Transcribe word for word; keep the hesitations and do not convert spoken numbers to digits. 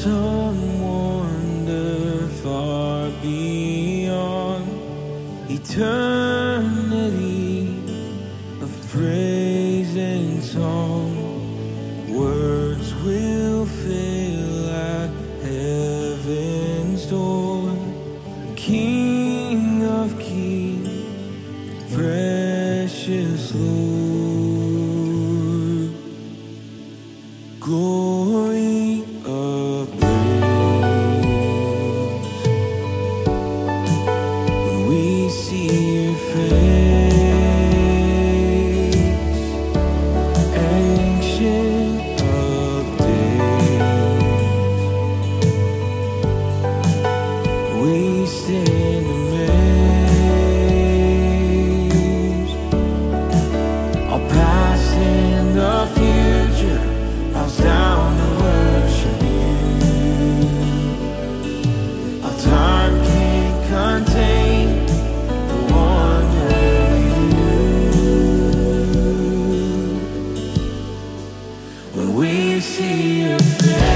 some wonder far beyond eternity of praise and song. Words will fill at heaven's door. King of kings, precious Lord, glory of praise. When we see your face, ancient of days, we stand amazed. Our past and the future bows down to worship you. Our time can't contain the wonder of you. When we see your face,